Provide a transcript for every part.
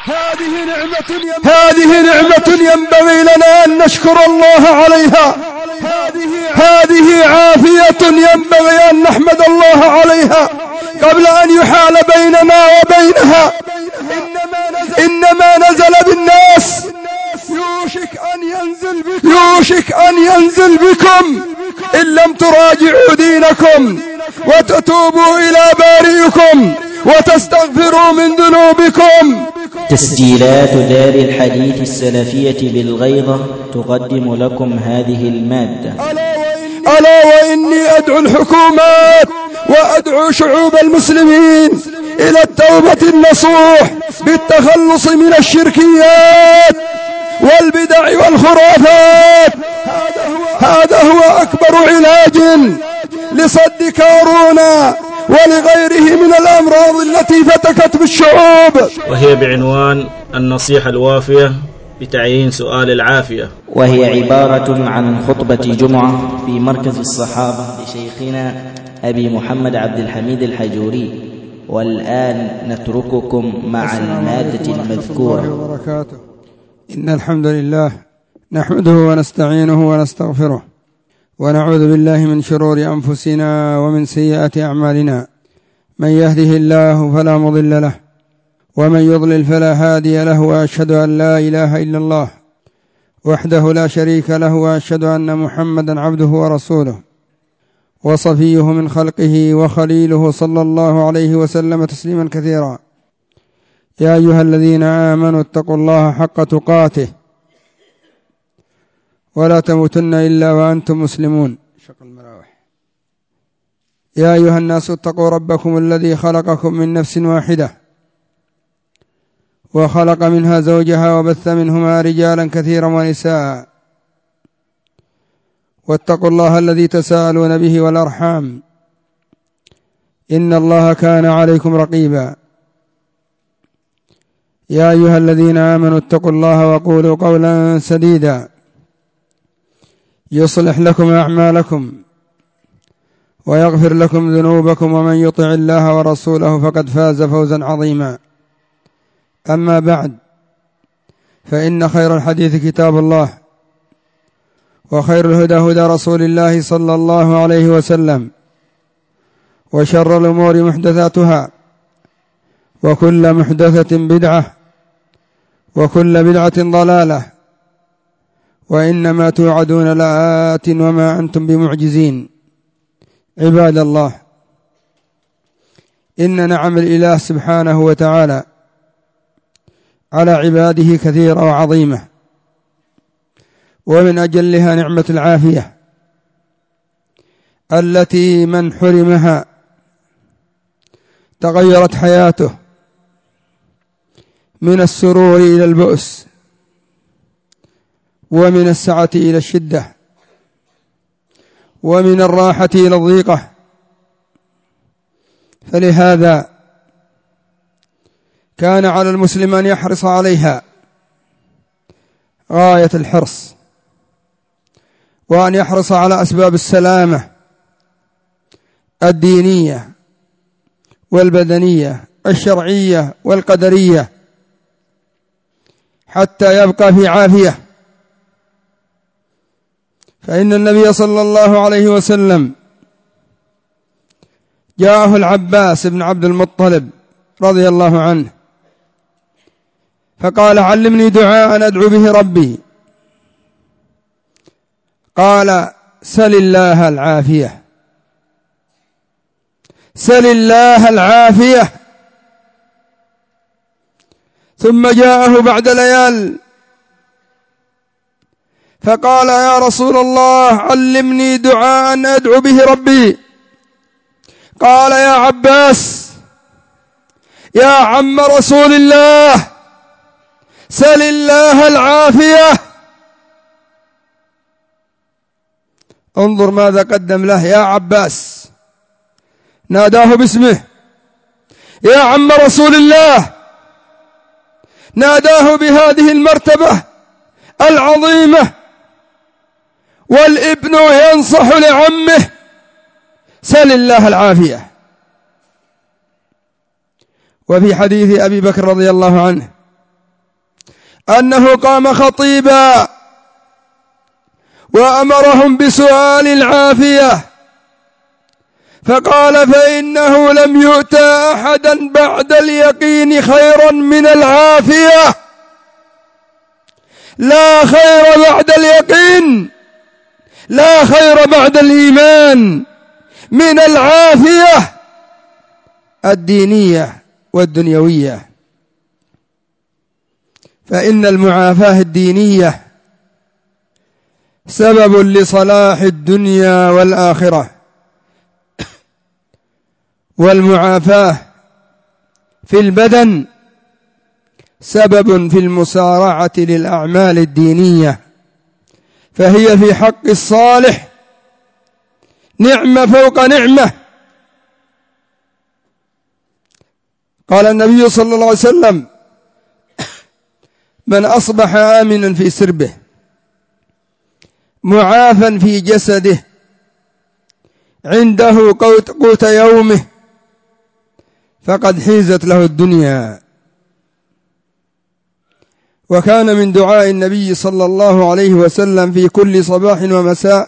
هذه نعمة ينبغي لنا أن نشكر الله عليها. هذه عافية ينبغي أن نحمد الله عليها قبل أن يحال بيننا وبينها. إنما نزل بالناس يوشك أن ينزل بكم إن لم تراجعوا دينكم وتتوبوا إلى بارئكم وتستغفروا من ذنوبكم. تسجيلات دار الحديث السلفية بالغيضة تقدم لكم هذه المادة. ألا وإني أدعو الحكومات وأدعو شعوب المسلمين إلى التوبة النصوح بالتخلص من الشركيات والبدع والخرافات. هذا هو أكبر علاج لصد كورونا ولغيره من الأمراض التي فتكت بالشعوب، وهي بعنوان النصيحة الوافية بتعيين سؤال العافية، وهي عبارة عن خطبة جمعة في مركز الصحابة لشيخنا أبي محمد عبد الحميد الحجوري. والآن نترككم مع المادة المذكورة. إن الحمد لله نحمده ونستعينه ونستغفره ونعوذ بالله من شرور أنفسنا ومن سيئات أعمالنا. من يهده الله فلا مضل له ومن يضلل فلا هادي له، وأشهد أن لا إله إلا الله وحده لا شريك له، وأشهد أن محمدا عبده ورسوله وصفيه من خلقه وخليله صلى الله عليه وسلم تسليما كثيرا. يا أيها الذين آمنوا اتقوا الله حق تقاته ولا تموتن إلا وأنتم مسلمون. يا أيها الناس اتقوا ربكم الذي خلقكم من نفس واحدة وخلق منها زوجها وبث منهما رجالا كثيرا ونساء، واتقوا الله الذي تساءلون به والأرحام إن الله كان عليكم رقيبا. يا أيها الذين آمنوا اتقوا الله وقولوا قولا سديدا يصلح لكم أعمالكم ويغفر لكم ذنوبكم، ومن يطع الله ورسوله فقد فاز فوزا عظيما. أما بعد، فإن خير الحديث كتاب الله، وخير الهدى هدى رسول الله صلى الله عليه وسلم، وشر الأمور محدثاتها، وكل محدثة بدعة، وكل بدعة ضلالة، وإنما توعدون لآت وما أنتم بمعجزين. عباد الله، إن نعم الإله سبحانه وتعالى على عباده كثيرة وعظيمة، ومن أجلها نعمة العافية التي من حرمها تغيرت حياته من السرور إلى البؤس، ومن السعة إلى الشدة، ومن الراحة إلى الضيقة. فلهذا كان على المسلم أن يحرص عليها غاية الحرص، وأن يحرص على أسباب السلامة الدينية والبدنية الشرعية والقدرية حتى يبقى في عافية. فإن النبي صلى الله عليه وسلم جاءه العباس بن عبد المطلب رضي الله عنه فقال: علمني دعاء أدعو به ربي. قال: سل الله العافية، سل الله العافية. ثم جاءه بعد ليال فقال: يا رسول الله علمني دعاء أدعو به ربي. قال: يا عباس يا عم رسول الله سل الله العافية. انظر ماذا قدم له. يا عباس ناداه باسمه، يا عم رسول الله ناداه بهذه المرتبة العظيمة. والابن ينصح لعمه: سل الله العافية. وفي حديث أبي بكر رضي الله عنه أنه قام خطيبا وأمرهم بسؤال العافية، فقال: فإنه لم يؤتى أحدا بعد اليقين خيرا من العافية. لا خير بعد اليقين، لا خير بعد الإيمان من العافية الدينية والدنيوية. فإن المعافاة الدينية سبب لصلاح الدنيا والآخرة، والمعافاة في البدن سبب في المسارعة للأعمال الدينية، فهي في حق الصالح نعمة فوق نعمة. قال النبي صلى الله عليه وسلم: من أصبح آمنا في سربه معافا في جسده عنده قوت يومه فقد حيزت له الدنيا. وكان من دعاء النبي صلى الله عليه وسلم في كل صباح ومساء: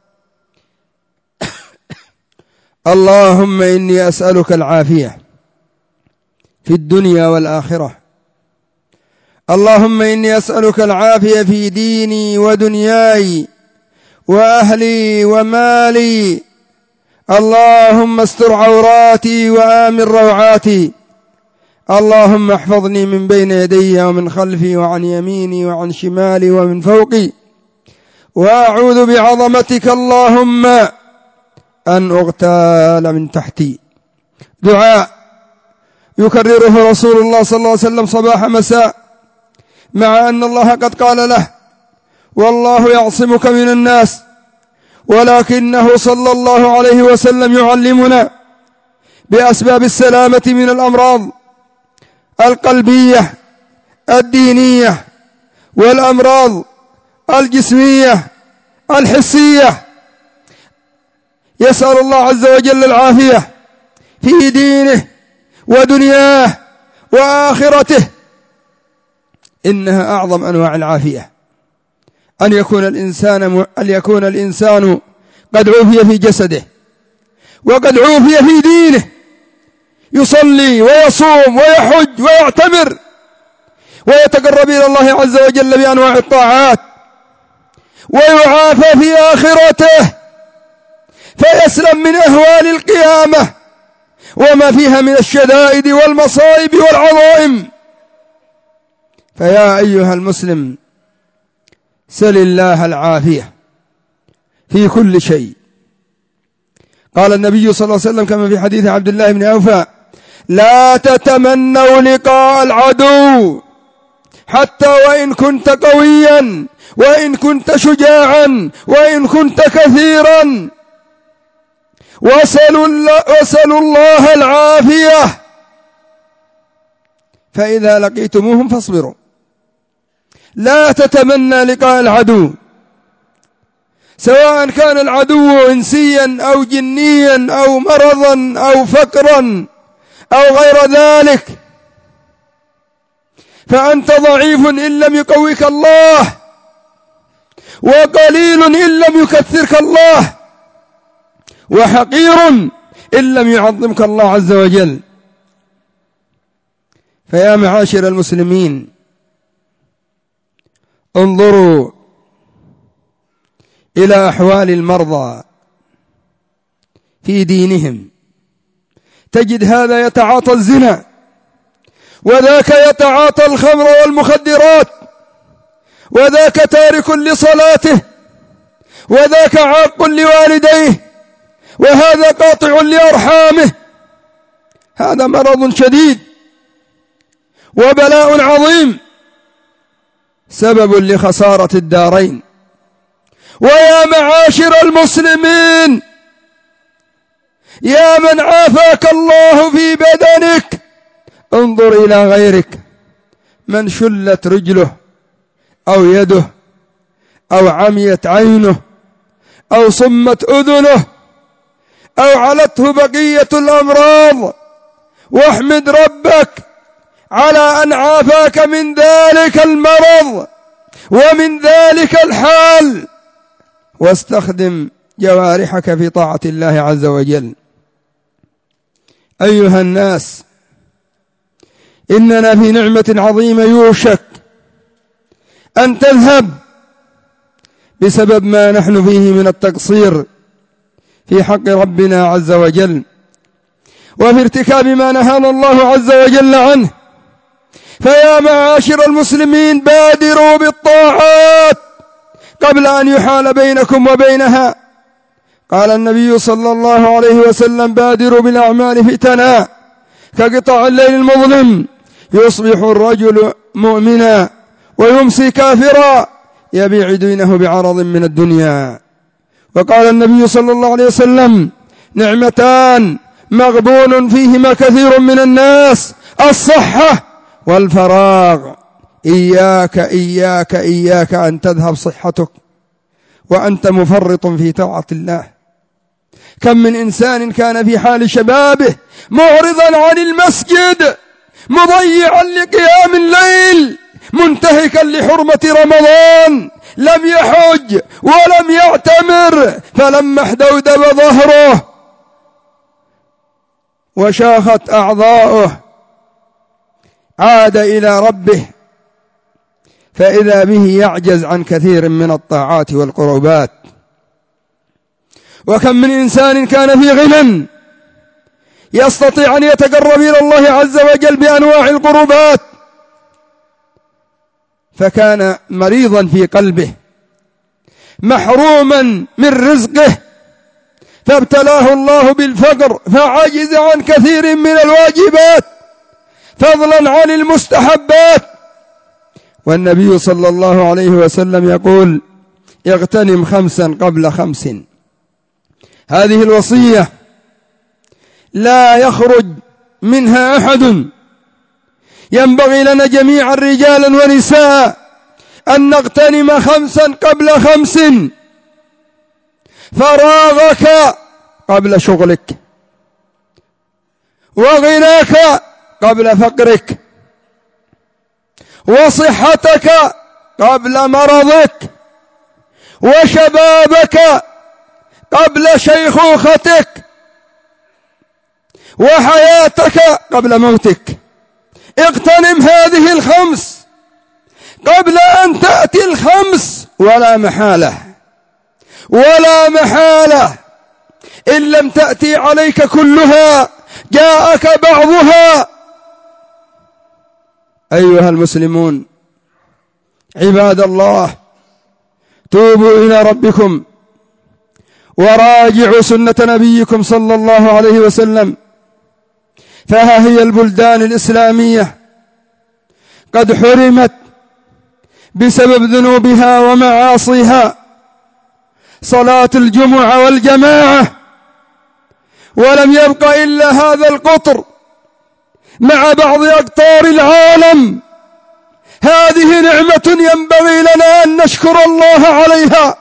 اللهم إني أسألك العافية في الدنيا والآخرة، اللهم إني أسألك العافية في ديني ودنياي وأهلي ومالي، اللهم استر عوراتي وآمن روعاتي، اللهم احفظني من بين يدي ومن خلفي وعن يميني وعن شمالي ومن فوقي، وأعوذ بعظمتك اللهم أن أغتال من تحتي. دعاء يكرره رسول الله صلى الله عليه وسلم صباح مساء، مع أن الله قد قال له: والله يعصمك من الناس، ولكنه صلى الله عليه وسلم يعلمنا بأسباب السلامة من الأمراض القلبية الدينية والأمراض الجسمية الحسية. يسأل الله عز وجل العافية في دينه ودنياه وآخرته. إنها أعظم أنواع العافية، أن يكون الإنسان قد عوفي في جسده وقد عوفي في دينه، يصلي ويصوم ويحج ويعتمر ويتقرب إلى الله عز وجل بأنواع الطاعات، ويعافى في آخرته فيسلم من أهوال القيامة وما فيها من الشدائد والمصائب والعظائم. فيا أيها المسلم، سل الله العافية في كل شيء. قال النبي صلى الله عليه وسلم كما في حديث عبد الله بن أوفى: لا تتمنوا لقاء العدو حتى وإن كنت قويا وإن كنت شجاعا وإن كنت كثيرا، واسألوا الله العافية، فإذا لقيتموهم فاصبروا. لا تتمنى لقاء العدو، سواء كان العدو إنسيا أو جنيا أو مرضا أو فقرا أو غير ذلك، فأنت ضعيف إن لم يقويك الله، وقليل إن لم يكثرك الله، وحقير إن لم يعظمك الله عز وجل. فيا معاشر المسلمين، انظروا إلى أحوال المرضى في دينهم، تجد هذا يتعاطى الزنا، وذاك يتعاطى الخمر والمخدرات، وذاك تارك لصلاته، وذاك عاق لوالديه، وهذا قاطع لأرحامه. هذا مرض شديد وبلاء عظيم، سبب لخسارة الدارين. ويا معاشر المسلمين، يا من عافاك الله في بدنك، انظر إلى غيرك من شلت رجله أو يده أو عميت عينه أو صمت أذنه أو علته بقية الأمراض، واحمد ربك على أن عافاك من ذلك المرض ومن ذلك الحال، واستخدم جوارحك في طاعة الله عز وجل. أيها الناس، إننا في نعمة عظيمة يوشك أن تذهب بسبب ما نحن فيه من التقصير في حق ربنا عز وجل، وفي ارتكاب ما نهانا الله عز وجل عنه. فيا معاشر المسلمين، بادروا بالطاعات قبل أن يحال بينكم وبينها. قال النبي صلى الله عليه وسلم: بادروا بالأعمال فتنا كقطع الليل المظلم، يصبح الرجل مؤمنا ويمسي كافرا، يبيع دينه بعرض من الدنيا. وقال النبي صلى الله عليه وسلم: نعمتان مغبون فيهما كثير من الناس، الصحة والفراغ. إياك إياك إياك أن تذهب صحتك وأنت مفرط في طاعة الله. كم من إنسان كان في حال شبابه معرضا عن المسجد، مضيعا لقيام الليل، منتهكا لحرمة رمضان، لم يحج ولم يعتمر، فلما احدودب ظهره وشاخت أعضاؤه عاد إلى ربه، فإذا به يعجز عن كثير من الطاعات والقربات. وكم من إنسان كان في غنى يستطيع أن يتقرب إلى الله عز وجل بأنواع القربات، فكان مريضا في قلبه محروما من رزقه، فابتلاه الله بالفقر فعجز عن كثير من الواجبات فضلا عن المستحبات. والنبي صلى الله عليه وسلم يقول: اغتنم 5 قبل 5. هذه الوصية لا يخرج منها أحد. ينبغي لنا جميعا رجالا ونساء أن نغتنم 5 قبل 5. فراغك قبل شغلك، وغناك قبل فقرك، وصحتك قبل مرضك، وشبابك قبل شيخوختك، وحياتك قبل موتك. اغتنم هذه 5 قبل أن تأتي 5، ولا محالة ولا محالة إن لم تأتي عليك كلها جاءك بعضها. أيها المسلمون عباد الله، توبوا إلى ربكم وراجعوا سنة نبيكم صلى الله عليه وسلم، فها هي البلدان الإسلامية قد حرمت بسبب ذنوبها ومعاصيها صلاة الجمعة والجماعة، ولم يبق إلا هذا القطر مع بعض أقطار العالم. هذه نعمة ينبغي لنا أن نشكر الله عليها،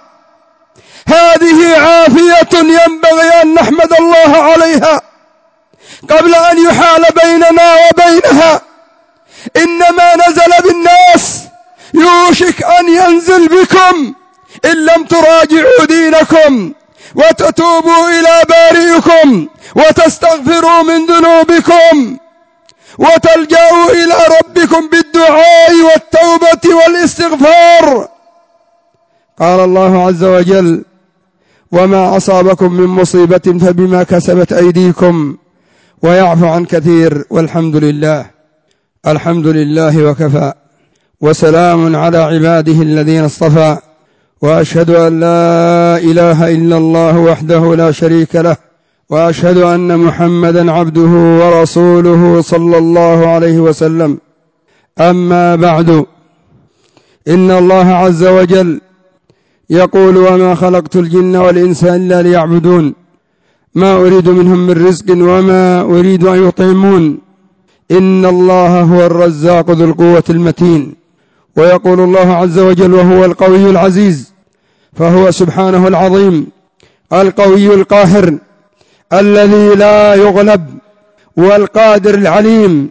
هذه عافية ينبغي أن نحمد الله عليها قبل أن يحال بيننا وبينها. إنما نزل بالناس يوشك أن ينزل بكم إن لم تراجعوا دينكم وتتوبوا إلى بارئكم وتستغفروا من ذنوبكم وتلجأوا إلى ربكم بالدعاء والتوبة والاستغفار. قال الله عز وجل: وما أصابكم من مصيبة فبما كسبت أيديكم ويعفو عن كثير، والحمد لله. الحمد لله وكفى، وسلام على عباده الذين اصطفى، وأشهد أن لا إله إلا الله وحده لا شريك له، وأشهد أن محمدا عبده ورسوله صلى الله عليه وسلم. أما بعد، إن الله عز وجل يقول: وما خلقت الجن والإنس إلا ليعبدون ما أريد منهم من رزق وما أريد أن يطعمون إن الله هو الرزاق ذو القوة المتين. ويقول الله عز وجل وهو القوي العزيز، فهو سبحانه العظيم القوي القاهر الذي لا يغلب، والقادر العليم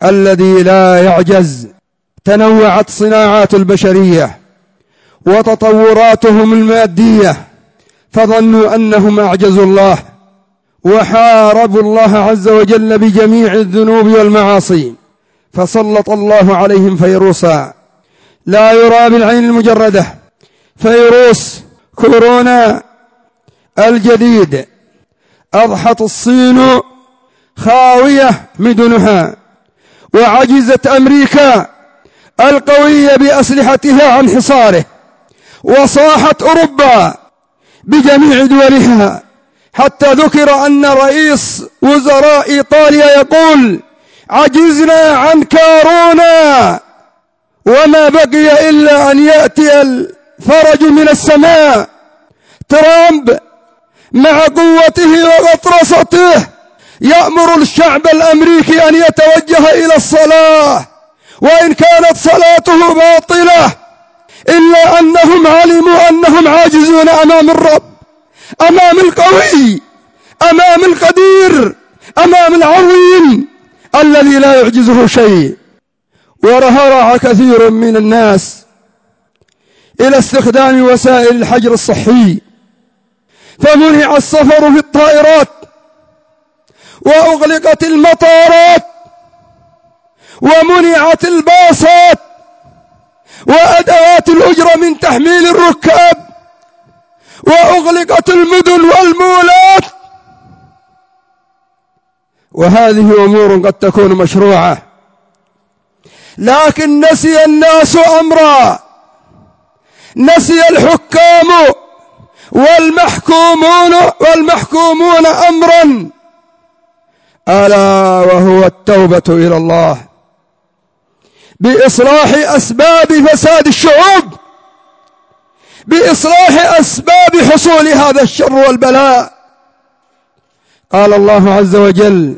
الذي لا يعجز. تنوعت صناعات البشرية وتطوراتهم المادية، فظنوا أنهم أعجزوا الله وحاربوا الله عز وجل بجميع الذنوب والمعاصي، فسلط الله عليهم فيروسا لا يرى بالعين المجردة. فيروس كورونا الجديد أضحت الصين خاوية مدنها، وعجزت أمريكا القوية بأسلحتها عن حصاره، وصاحت أوروبا بجميع دولها، حتى ذكر أن رئيس وزراء إيطاليا يقول: عجزنا عن كورونا وما بقي إلا أن يأتي الفرج من السماء. ترامب مع قوته وغطرسته يأمر الشعب الأمريكي أن يتوجه إلى الصلاة، وإن كانت صلاته باطلة إلا أنهم علموا أنهم عاجزون أمام الرب، أمام القوي، أمام القدير، أمام العظيم الذي لا يعجزه شيء. ورهرع كثير من الناس إلى استخدام وسائل الحجر الصحي، فمنع السفر في الطائرات، وأغلقت المطارات، ومنعت الباصات وأدوات الأجرة من تحميل الركاب، وأغلقت المدن والمولات. وهذه أمور قد تكون مشروعة، لكن نسي الناس أمرا، نسي الحكام والمحكومون أمرا، ألا وهو التوبة إلى الله بإصلاح أسباب فساد الشعوب، بإصلاح أسباب حصول هذا الشر والبلاء. قال الله عز وجل: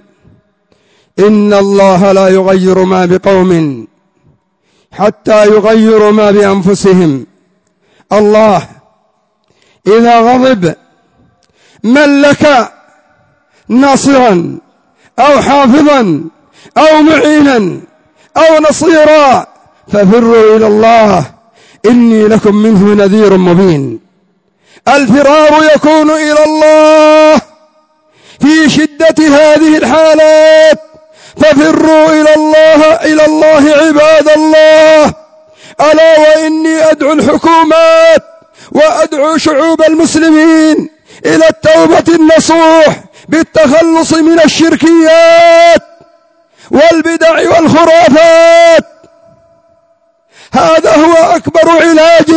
إن الله لا يغير ما بقوم حتى يغيروا ما بأنفسهم. الله إذا غضب ملك ناصرا أو حافظا أو معينا أو نصيرا، ففروا إلى الله إني لكم منه نذير مبين. الفرار يكون إلى الله في شدة هذه الحالات، ففروا إلى الله عباد الله. ألا وإني أدعو الحكومات وأدعو شعوب المسلمين إلى التوبة النصوح بالتخلص من الشركيات والبدع والخرافات. هذا هو أكبر علاج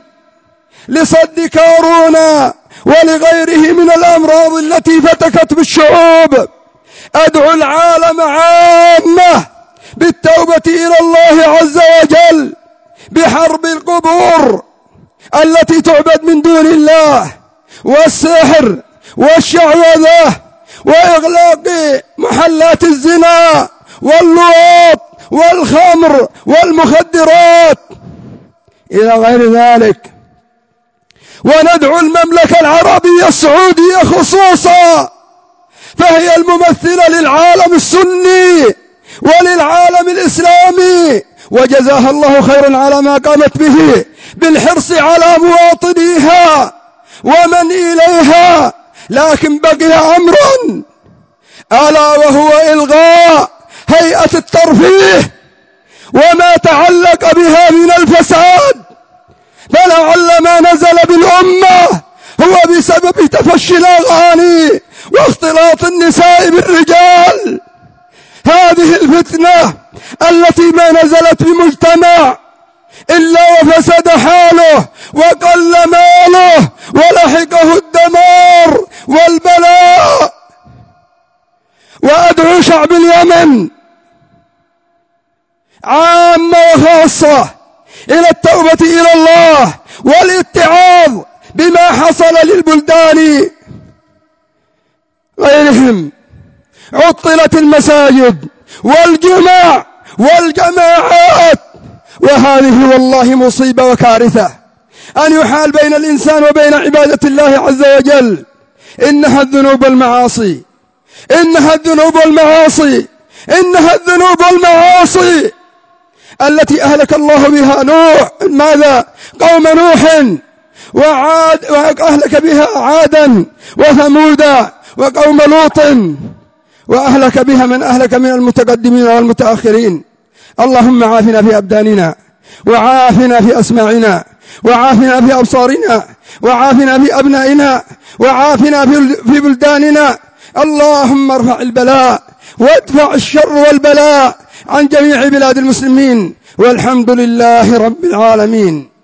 لصد كورونا ولغيره من الأمراض التي فتكت بالشعوب. أدعو العالم عامة بالتوبة إلى الله عز وجل، بحرب القبور التي تعبد من دون الله، والسحر والشعوذة، وإغلاق محلات الزنا واللواط والخمر والمخدرات إلى غير ذلك. وندعو المملكة العربية السعودية خصوصا، فهي الممثلة للعالم السني وللعالم الإسلامي، وجزاها الله خيرا على ما قامت به بالحرص على مواطنيها ومن إليها. لكن بقي أمر، ألا وهو إلغاء هيئة الترفيه وما تعلق بها من الفساد. فلعل ما نزل بالأمة هو بسبب تفشي الأغاني واختلاط النساء بالرجال. هذه الفتنة التي ما نزلت بمجتمع إلا وفسد حاله وقل ماله ولحقه الدمار والبلاء. وأدعو شعب اليمن عامة وخاصة إلى التوبة إلى الله والاتعاظ بما حصل للبلدان غيرهم. عطلت المساجد والجمع والجماعات، وهذه والله مصيبة وكارثة أن يحال بين الإنسان وبين عبادة الله عز وجل. إنها الذنوب والمعاصي، إنها الذنوب والمعاصي، إنها الذنوب والمعاصي المعاصي التي أهلك الله بها قوم نوح وعاد، وأهلك بها عادا وثمودا وقوم لوط، وأهلك بها من أهلك من المتقدمين والمتأخرين. اللهم عافنا في أبداننا، وعافنا في أسماعنا، وعافنا في أبصارنا، وعافنا في أبنائنا، وعافنا في بلداننا. اللهم ارفع البلاء وادفع الشر والبلاء عن جميع بلاد المسلمين، والحمد لله رب العالمين.